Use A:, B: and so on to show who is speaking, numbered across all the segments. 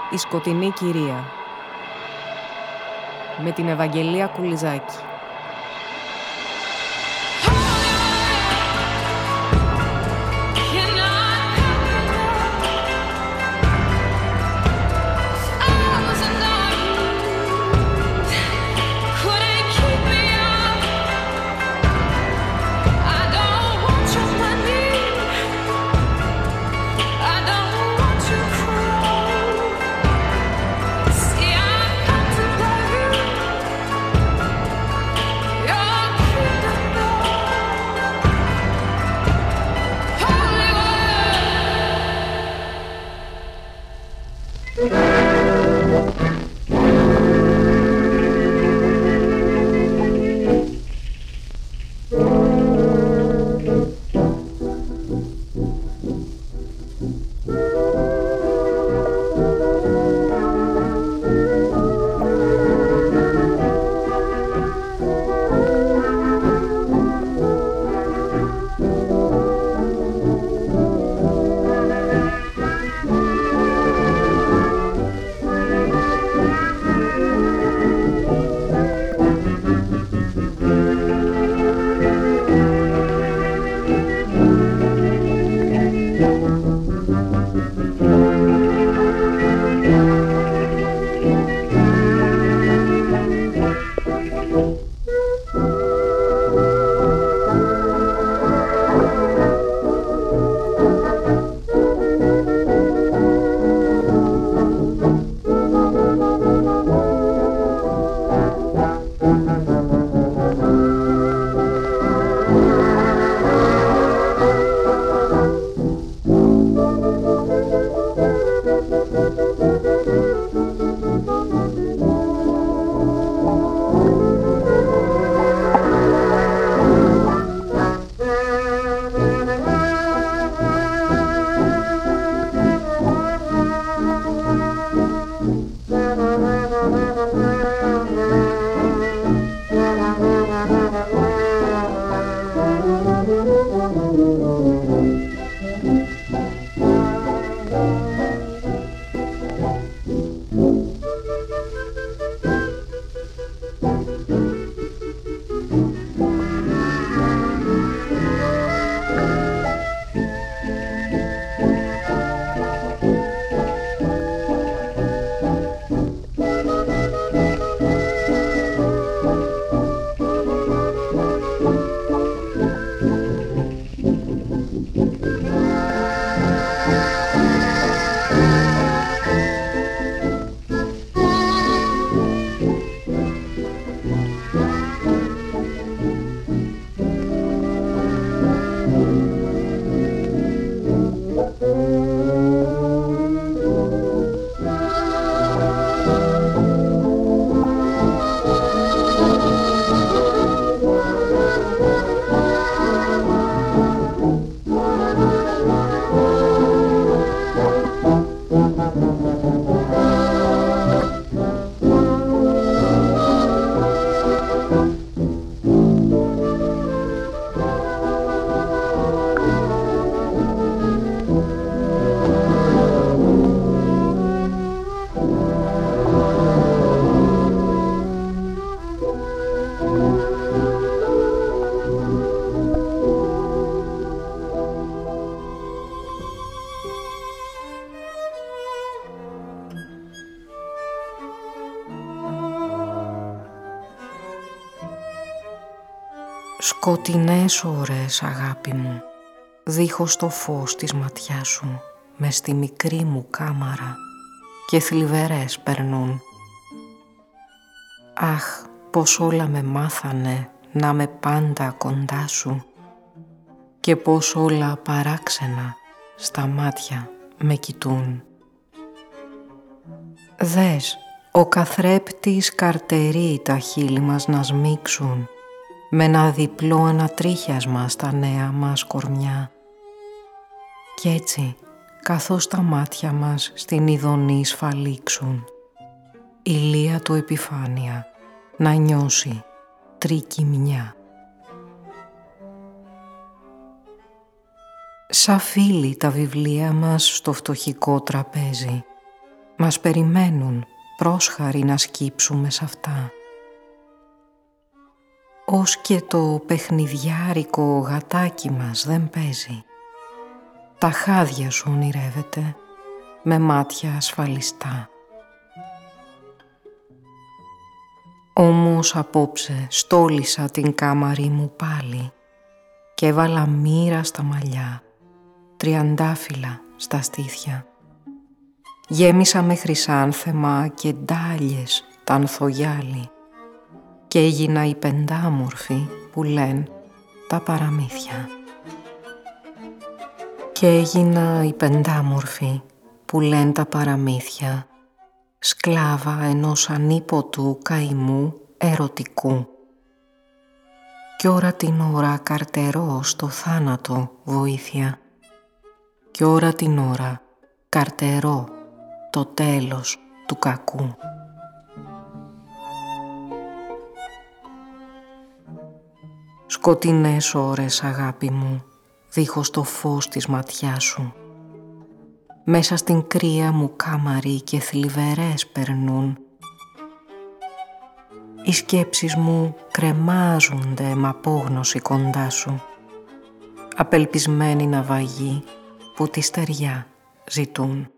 A: Η σκοτεινή κυρία με την Ευαγγελία Κουλιζάκη. Σκοτεινές ώρες, αγάπη μου, δίχως το φως της ματιάς σου, μες στη μικρή μου κάμαρα και θλιβερές περνούν. Αχ, πως όλα με μάθανε να με πάντα κοντά σου και πως όλα παράξενα στα μάτια με κοιτούν. Δες, ο καθρέπτης καρτερεί τα χείλη μας να σμίξουν με ένα διπλό ανατρίχιασμα στα νέα μας κορμιά. Κι έτσι, καθώς τα μάτια μας στην ειδονή σφαλίξουν, η λία του επιφάνεια να νιώσει τρικυμιά. Σαν φίλοι τα βιβλία μας στο φτωχικό τραπέζι, Μας περιμένουν πρόσχαροι να σκύψουμε σ' αυτά. Ως και το παιχνιδιάρικο γατάκι μας δεν παίζει. Τα χάδια σου ονειρεύεται με μάτια ασφαλιστά. Όμως απόψε στόλισα την κάμαρη μου πάλι και έβαλα μοίρα στα μαλλιά, τριαντάφυλλα στα στήθια. Γέμισα με χρυσάνθεμα και ντάλιες τα ανθογιάλι και έγινα η πεντάμορφη που λένε τα παραμύθια. Και έγινα η πεντάμορφη που λένε τα παραμύθια, σκλάβα ενός ανίποτου καημού ερωτικού. Κι ώρα την ώρα καρτερώ στο θάνατο βοήθεια, κι ώρα την ώρα καρτερώ το τέλος του κακού. Σκοτεινές ώρες, αγάπη μου, δίχως το φως της ματιάς σου. Μέσα στην κρύα μου κάμαρη και θλιβερές περνούν. Οι σκέψεις μου κρεμάζονται μ' απόγνωση κοντά σου, απελπισμένοι ναυαγοί που τη στεριά ζητούν.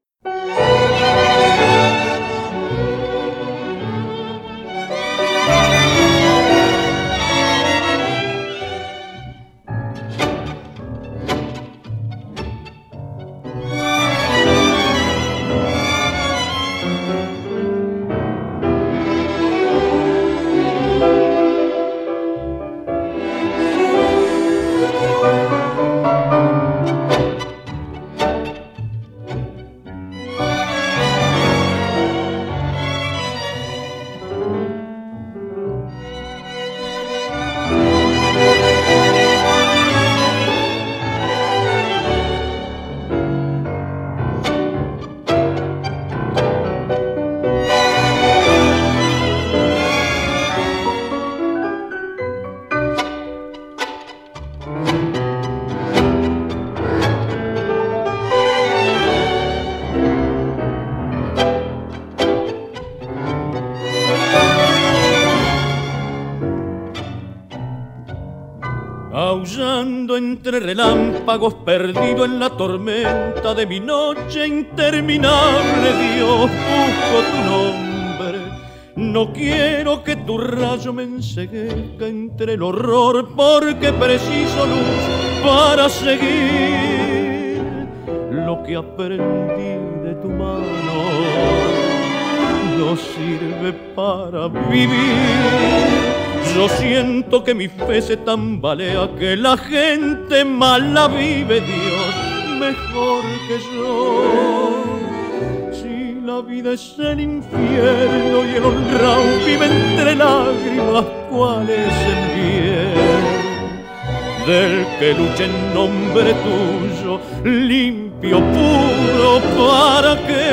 B: Aullando entre relámpagos, perdido en la tormenta de mi noche interminable, Dios, busco tu nombre. No quiero que tu rayo me enceguezca entre el horror, porque preciso luz para seguir lo que aprendí de tu mano. No sirve para vivir. Yo siento que mi fe se tambalea, que la gente mala vive, Dios, mejor que yo. Si la vida es el infierno y el honrado vive entre lágrimas, ¿cuál es el bien del que lucha en nombre tuyo, limpio, puro, para qué?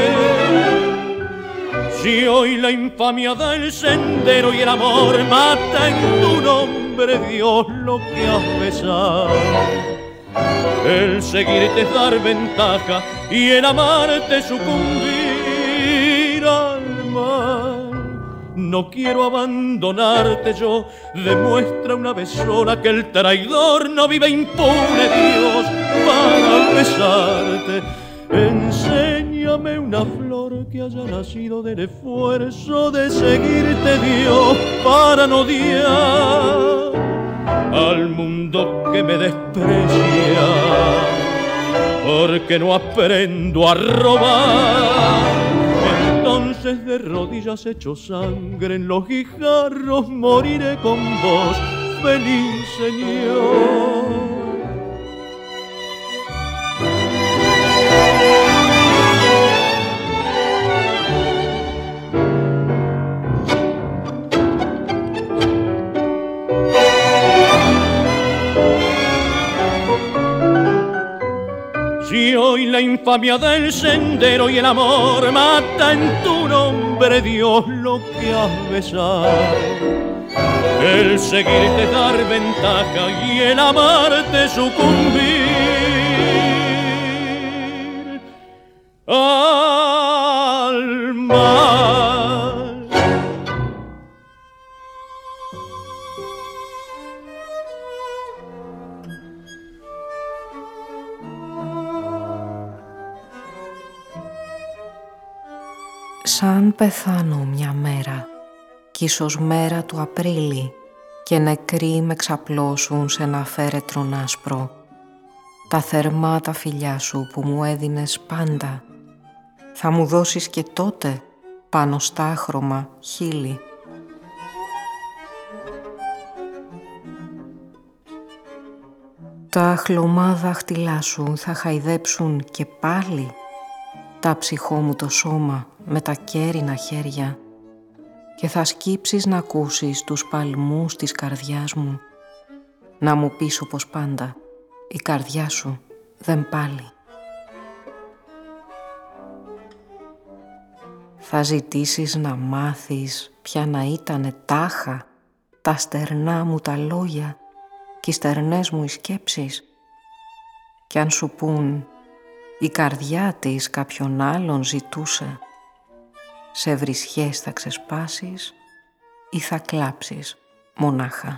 B: Si hoy la infamia da el sendero y el amor mata en tu nombre, Dios, lo que has besado. El seguirte es dar ventaja y el amarte sucumbir al mal. No quiero abandonarte yo, demuestra una vez sola que el traidor no vive impune, Dios, para besarte. Enséñame una flor que haya nacido del esfuerzo de seguirte, Dios, para no odiar al mundo que me desprecia, porque no aprendo a robar. Entonces de rodillas hecho sangre en los guijarros moriré con vos, feliz Señor. Si hoy la infamia del sendero y el amor mata en tu nombre, Dios, lo que has besado. El seguirte es dar ventaja y el amarte sucumbir.
A: σαν πεθάνω μια μέρα, κι ίσως μέρα του Απρίλη, και νεκροί με ξαπλώσουν σε ένα φέρετρον άσπρο, τα θερμά τα φιλιά σου που μου έδινες πάντα, θα μου δώσεις και τότε πάνω στα άχρωμα χείλη. Τα χλωμά δάχτυλά σου θα χαϊδέψουν και πάλι τα ψυχό μου το σώμα με τα κέρινα χέρια και θα σκύψεις να ακούσεις τους παλμούς της καρδιάς μου, να μου πεις όπως πάντα, η καρδιά σου δεν πάλι. Θα ζητήσεις να μάθεις ποια να ήτανε τάχα τα στερνά μου τα λόγια και οι στερνές μου οι σκέψεις, κι αν σου πουν η καρδιά της κάποιον άλλον ζητούσε, σε βρισιές θα ξεσπάσεις ή θα κλάψεις μονάχα.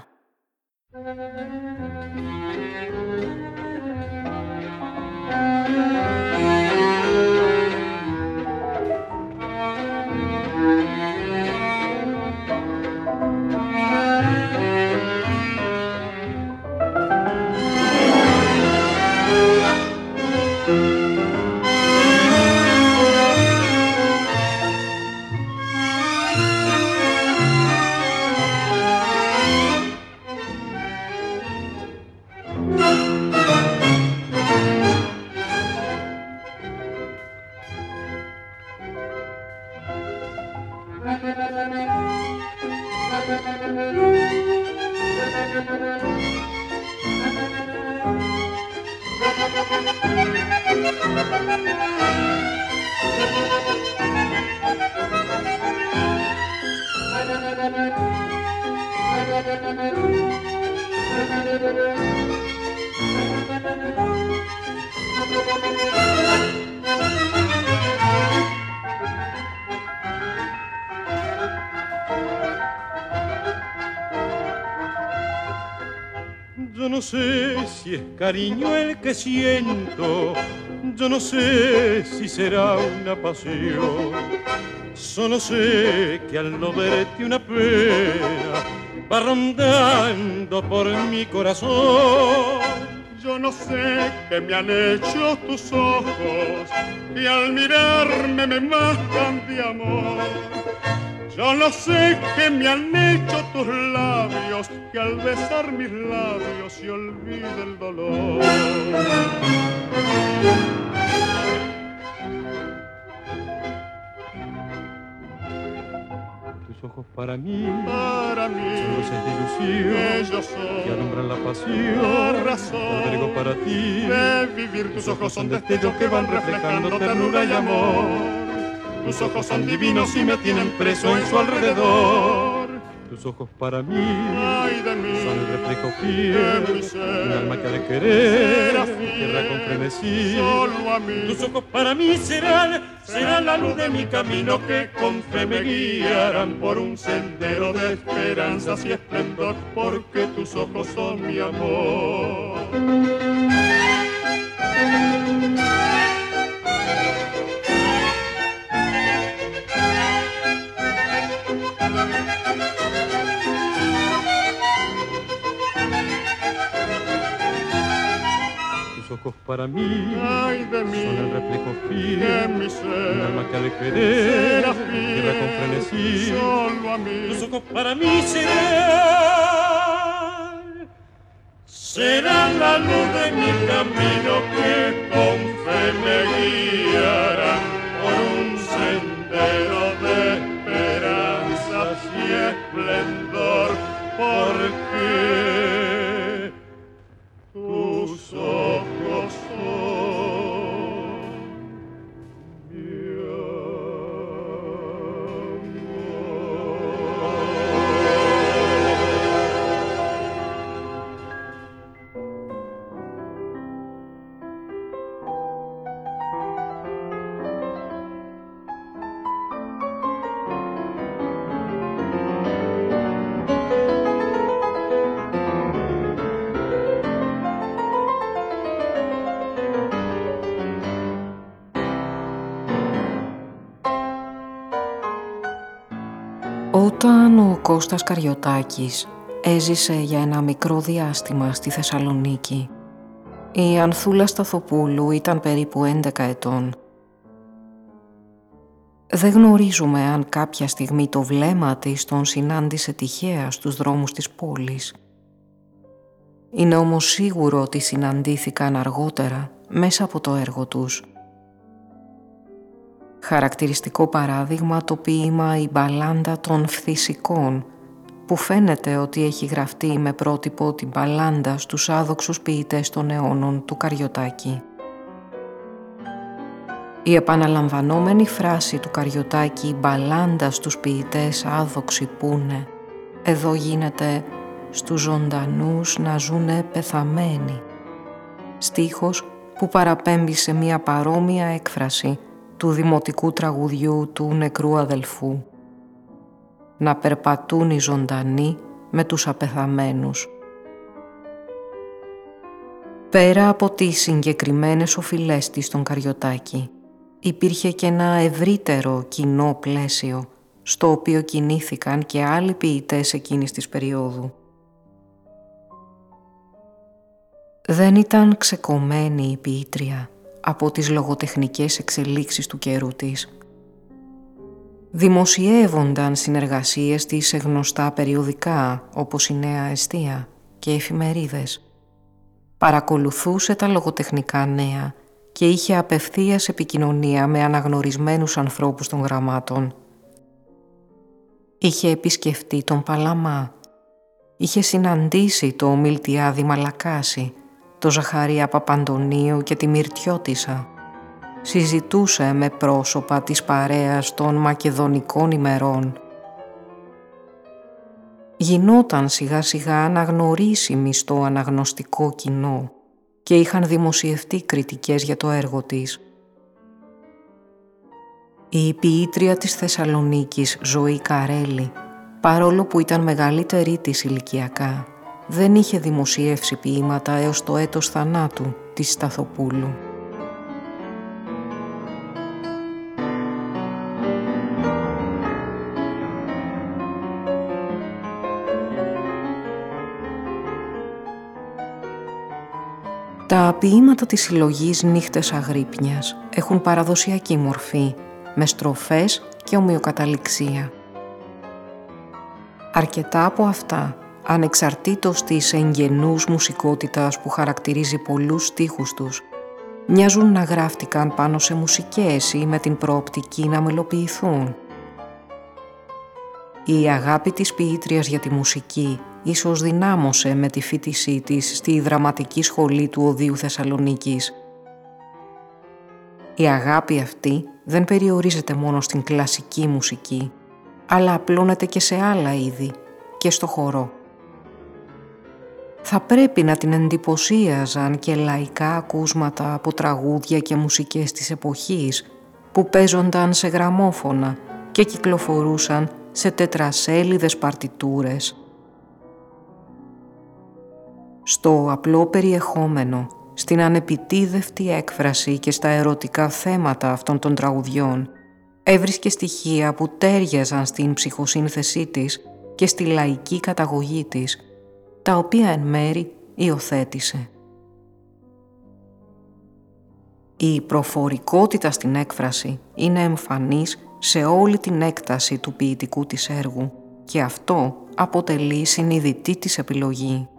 B: Yo no sé si es cariño el que siento, yo no sé si será una pasión, solo sé que al no verte una pena va rondando por mi corazón. Yo no sé qué me han hecho tus ojos y al mirarme me matan de amor. Yo no sé qué me han hecho tus labios, que al besar mis labios se olvide el dolor. Tus ojos para mí son luces de ilusión que alumbran la pasión. Albergo para ti de vivir. Tus ojos son destellos que van reflejando ternura y amor. Tus ojos son divinos y me tienen preso en su alrededor. Tus ojos para mí, son el reflejo fiel de un alma que al querer tierra con frenesí. Tus ojos para mí serán la luz de mi camino que con fe me guiarán por un sendero de esperanzas y esplendor, porque tus ojos son mi amor. Tus ojos para mí, son el reflejo fiel de un alma que al querer tierra con frenesí. Tus ojos para mí serán la luz de mi camino que con fe me guiará por un sendero de esperanzas y esplendor, porque tus ojos son mi amor.
A: Όταν ο Κώστας Καριωτάκης έζησε για ένα μικρό διάστημα στη Θεσσαλονίκη, η Ανθούλα Σταθοπούλου ήταν περίπου 11 ετών. Δεν γνωρίζουμε αν κάποια στιγμή το βλέμμα της τον συνάντησε τυχαία στους δρόμους της πόλης. Είναι όμως σίγουρο ότι συναντήθηκαν αργότερα μέσα από το έργο τους. Χαρακτηριστικό παράδειγμα το ποίημα «Η μπαλάντα των Φθησικών», που φαίνεται ότι έχει γραφτεί με πρότυπο την μπαλάντα στους άδοξους ποιητές των αιώνων του Καριωτάκη. Η επαναλαμβανόμενη φράση του Καριωτάκη «μπαλάντα στους ποιητές άδοξοι πούνε», εδώ γίνεται «στους ζωντανούς να ζουνε πεθαμένοι», στίχος που παραπέμπει σε μια παρόμοια έκφραση του δημοτικού τραγουδιού του νεκρού αδελφού, «να περπατούν οι ζωντανοί με τους απεθαμένους». Πέρα από τις συγκεκριμένες οφειλές της στον Καριωτάκη, υπήρχε και ένα ευρύτερο κοινό πλαίσιο, στο οποίο κινήθηκαν και άλλοι ποιητές εκείνης της περίοδου. Δεν ήταν ξεκομμένη η ποιήτρια από τις λογοτεχνικές εξελίξεις του καιρού της. Δημοσιεύονταν συνεργασίες της σε γνωστά περιοδικά όπως η Νέα Εστία και εφημερίδες. Παρακολουθούσε τα λογοτεχνικά νέα και είχε απευθείας επικοινωνία με αναγνωρισμένους ανθρώπους των γραμμάτων. Είχε επισκεφτεί τον Παλαμά. Είχε συναντήσει το Μιλτιάδη Μαλακάση, το Ζαχαρία Παπαντονίου και τη Μυρτιώτισσα. Συζητούσε με πρόσωπα της παρέας των μακεδονικών ημερών. Γινόταν σιγά σιγά αναγνωρίσιμη στο αναγνωστικό κοινό και είχαν δημοσιευτεί κριτικές για το έργο της. Η ποιήτρια της Θεσσαλονίκης, Ζωή Καρέλη, παρόλο που ήταν μεγαλύτερη της ηλικιακά, δεν είχε δημοσιεύσει ποίηματα έως το έτος θανάτου της Σταθοπούλου. Τα ποίηματα της συλλογής «Νύχτες Αγρύπνιας» έχουν παραδοσιακή μορφή, με στροφές και ομοιοκαταληξία. Αρκετά από αυτά, ανεξαρτήτως της εγγενούς μουσικότητας που χαρακτηρίζει πολλούς στίχους τους, μοιάζουν να γράφτηκαν πάνω σε μουσικές ή με την προοπτική να μελοποιηθούν. Η αγάπη της ποιήτριας για τη μουσική ίσως δυνάμωσε με τη φοιτησή της στη δραματική σχολή του Οδείου Θεσσαλονίκης. Η αγάπη αυτή δεν περιορίζεται μόνο στην κλασική μουσική, αλλά απλώνεται και σε άλλα είδη και στο χορό. Θα πρέπει να την εντυπωσίαζαν και λαϊκά ακούσματα από τραγούδια και μουσικές της εποχής που παίζονταν σε γραμμόφωνα και κυκλοφορούσαν σε τετρασέλιδες παρτιτούρες. Στο απλό περιεχόμενο, στην ανεπιτίδευτη έκφραση και στα ερωτικά θέματα αυτών των τραγουδιών, έβρισκε στοιχεία που τέριαζαν στην ψυχοσύνθεσή της και στη λαϊκή καταγωγή της, τα οποία εν μέρη υιοθέτησε. Η προφορικότητα στην έκφραση είναι εμφανής σε όλη την έκταση του ποιητικού της έργου και αυτό αποτελεί συνειδητή της επιλογή.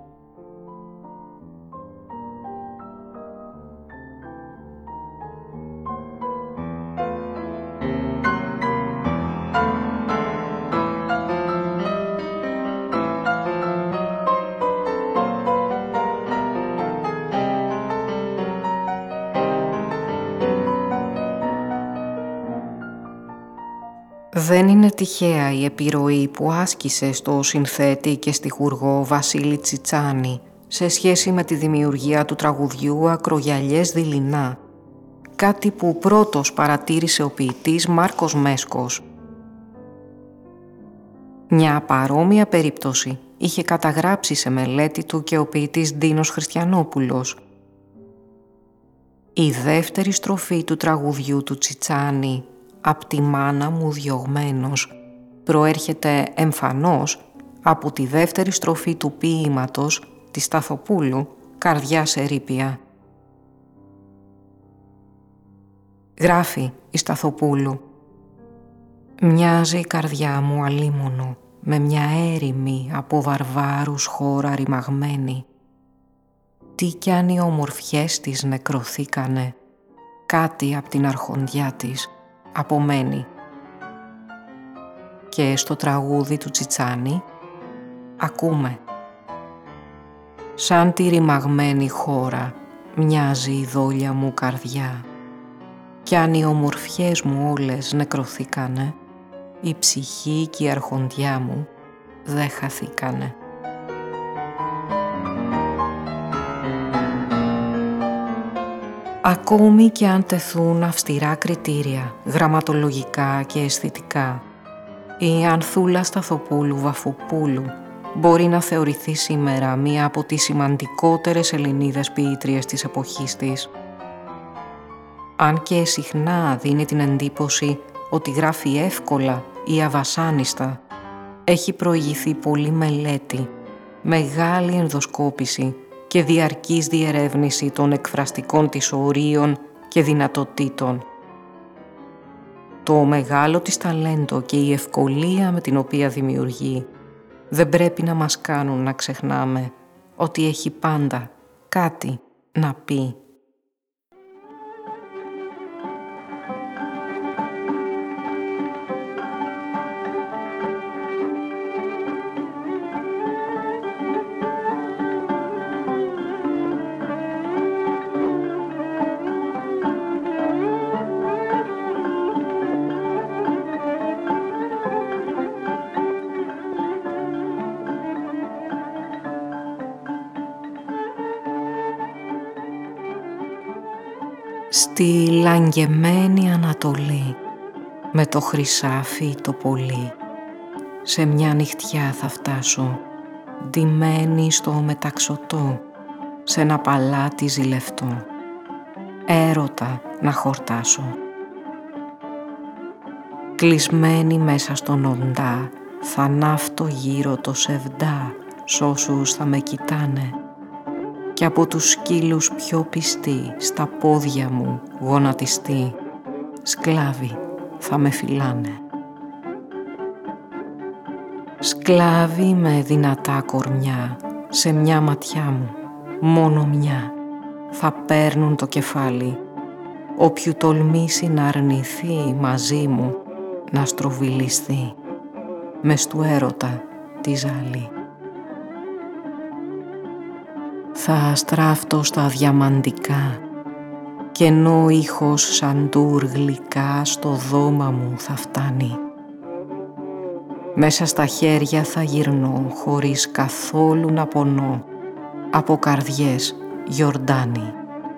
A: Δεν είναι τυχαία η επιρροή που άσκησε στο συνθέτη και στιχουργό Βασίλη Τσιτσάνη σε σχέση με τη δημιουργία του τραγουδιού «Ακρογιαλιές δειλινά», κάτι που πρώτος παρατήρησε ο ποιητής Μάρκος Μέσκος. Μια παρόμοια περίπτωση είχε καταγράψει σε μελέτη του και ο ποιητής Ντίνος Χριστιανόπουλος. Η δεύτερη στροφή του τραγουδιού του Τσιτσάνη, «Απ' τη μάνα μου διωγμένος», προέρχεται εμφανώς από τη δεύτερη στροφή του ποίηματος της Σταθοπούλου «Καρδιά σε ρήπια». Γράφει η Σταθοπούλου: «Μοιάζει η καρδιά μου αλίμονο με μια έρημη από βαρβάρους χώρα ρημαγμένη. Τι κι αν οι ομορφιές της νεκρωθήκανε, κάτι απ' την αρχοντιά της απομένει». Και στο τραγούδι του Τσιτσάνη ακούμε: «Σαν τη ρημαγμένη χώρα μοιάζει η δόλια μου καρδιά, κι αν οι ομορφιές μου όλες νεκρωθήκανε, η ψυχή και η αρχοντιά μου δεν χαθήκανε». Ακόμη και αν τεθούν αυστηρά κριτήρια, γραμματολογικά και αισθητικά, η Ανθούλα Σταθοπούλου Βαφοπούλου μπορεί να θεωρηθεί σήμερα μία από τις σημαντικότερες Ελληνίδες ποιήτριες της εποχής της. Αν και συχνά δίνει την εντύπωση ότι γράφει εύκολα ή αβασάνιστα, έχει προηγηθεί πολλή μελέτη, μεγάλη ενδοσκόπηση και διαρκής διερεύνηση των εκφραστικών της ορίων και δυνατοτήτων. Το μεγάλο της ταλέντο και η ευκολία με την οποία δημιουργεί δεν πρέπει να μας κάνουν να ξεχνάμε ότι έχει πάντα κάτι να πει. Στη λαγγεμένη Ανατολή, με το χρυσάφι το πολύ, σε μια νυχτιά θα φτάσω, ντυμένη στο μεταξωτό, σε ένα παλάτι ζηλευτό, έρωτα να χορτάσω. Κλεισμένη μέσα στον οντά, θα ναύτω γύρω το σεβδά, σ' όσους θα με κοιτάνε, και από τους σκύλους πιο πιστοί στα πόδια μου γονατιστοί, σκλάβοι θα με φυλάνε. Σκλάβοι με δυνατά κορμιά, σε μια ματιά μου, μόνο μια, θα παίρνουν το κεφάλι, όποιου τολμήσει να αρνηθεί μαζί μου, να στροβιλιστεί, μες του έρωτα τη ζάλη. Θα στράφτω στα διαμαντικά, κενό ήχος σαν τουρ γλυκά στο δώμα μου θα φτάνει. Μέσα στα χέρια θα γυρνώ χωρίς καθόλου να πονώ, από καρδιές Γιορτάνη.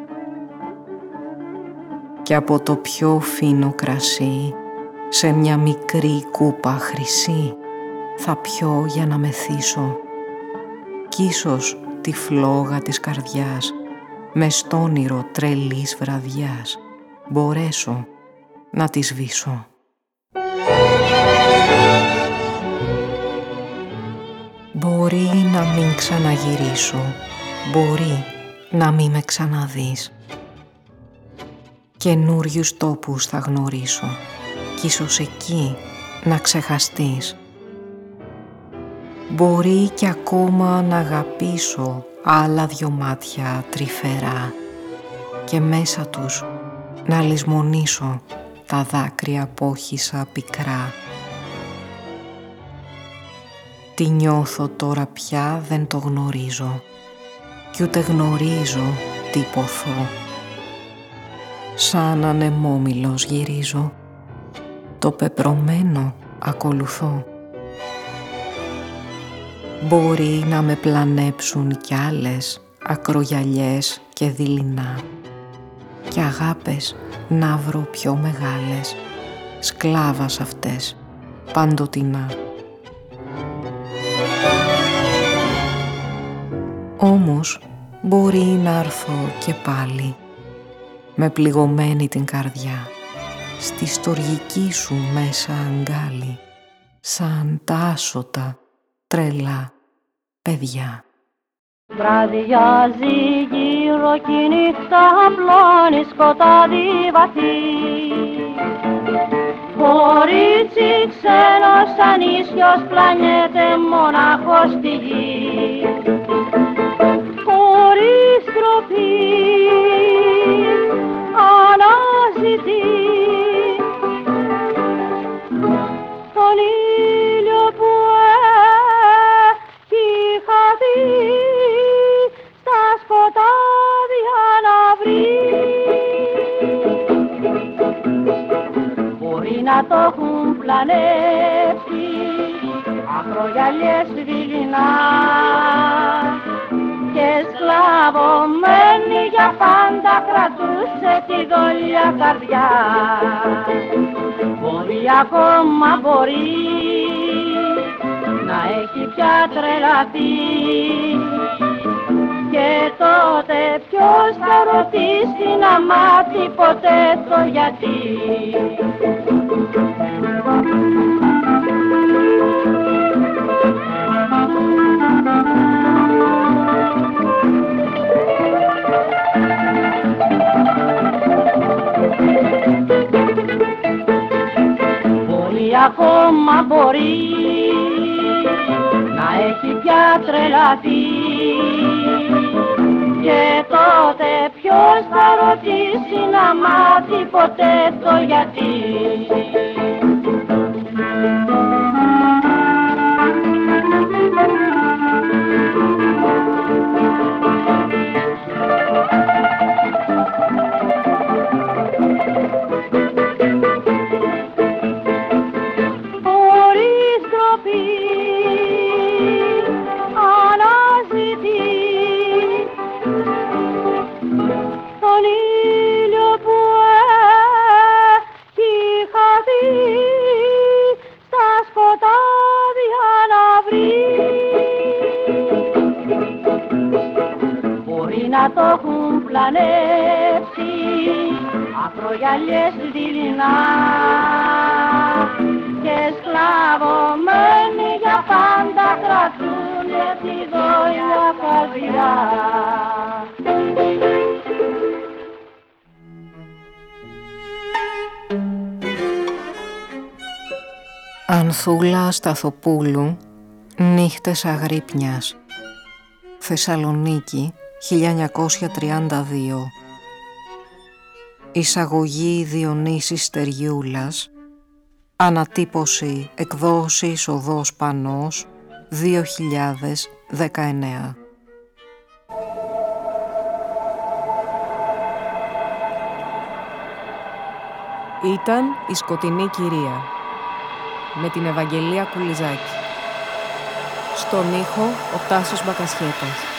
A: Και από το πιο φίνο κρασί, σε μια μικρή κούπα χρυσή, θα πιω για να μεθύσω, κι ίσως τη φλόγα της καρδιάς, μες στ' όνειρο τρελής βραδιάς, μπορέσω να τη σβήσω. Μπορεί να μην ξαναγυρίσω, μπορεί να μην με ξαναδείς. Καινούριους τόπους θα γνωρίσω, κι ίσως εκεί να ξεχαστείς. Μπορεί κι ακόμα να αγαπήσω άλλα δυο μάτια τρυφερά και μέσα τους να λησμονήσω τα δάκρυα πόχησα πικρά. Τι νιώθω τώρα πια δεν το γνωρίζω κι ούτε γνωρίζω τι ποθώ. Σαν ανεμόμυλος γυρίζω, το πεπρωμένο ακολουθώ. Μπορεί να με πλανέψουν κι άλλες ακρογιαλιές και δειλινά κι αγάπες να βρω πιο μεγάλες, σκλάβας αυτές παντοτινά. Όμως μπορεί να έρθω και πάλι με πληγωμένη την καρδιά στη στοργική σου μέσα αγκάλι σαν τα άσωτα, τρελά παιδιά.
C: Βραδιάζει γύρω κι η νύχτα απλώνει σκοτάδι βαθύ. Κορίτσι ξένος σαν ίσιος πλανιέται μονάχος στη γη. Χωρίς τροπή αναζητεί τον ήλιο που έχει χαθεί στα σκοτάδια να βρει. Μπορεί να το έχουν πλανέψει ακρογιαλιές δειλινά και σκλαβωμένη για πάντα κρατούσε τη δόλια καρδιά. Μπορεί ακόμα μπορεί να έχει πια τρελαθεί και τότε ποιος θα ρωτήσει να μάθει ποτέ το γιατί. Μπορεί ακόμα μπορεί να έχει πια τρελαθεί και τότε ποιος θα ρωτήσει να μάθει ποτέ το γιατί. Να το έχουν πλανέψει ακρογιαλιές δειλινά και σκλαβωμένοι για πάντα κρατούνε τη δόλια καρδιά.
A: Ανθούλα Σταθοπούλου, νύχτες αγρύπνιας. Θεσσαλονίκη, 1932. Εισαγωγή Διονύσης Στεριούλας. Ανατύπωση εκδόσεις Οδός Πανός, 2019. Ήταν η Σκοτεινή Κυρία με την Ευαγγελία Κουλιζάκη. Στον ήχο ο Τάσος Μπακασχέτας.